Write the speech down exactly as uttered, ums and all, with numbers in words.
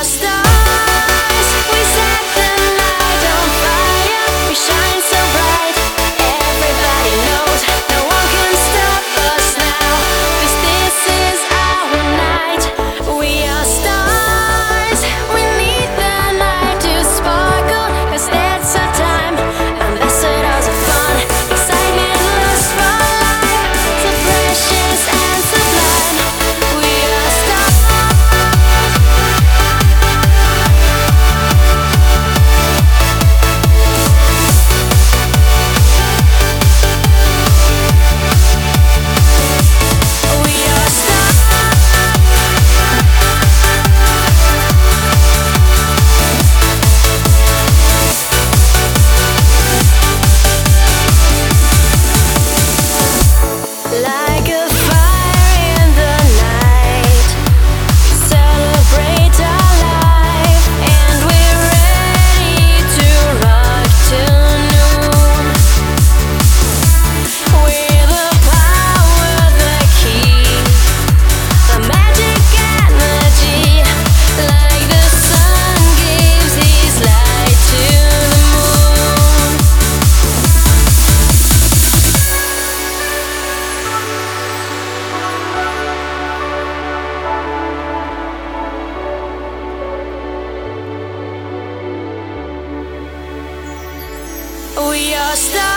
are stars, we set the night on fire. We shine so bright, everybody knows no one can stop us now. 'Cause this is our night. We are stars, we need the night to sparkle. 'Cause that's our time, ambassadors of fun, excitement, lust for life, so precious and sublime. We are stars. We are like a fire in the night, celebrate our life, and we're ready to rock till noon. We're the power, the key, the magic energy, like the sun gives his light to the moon. We are stars.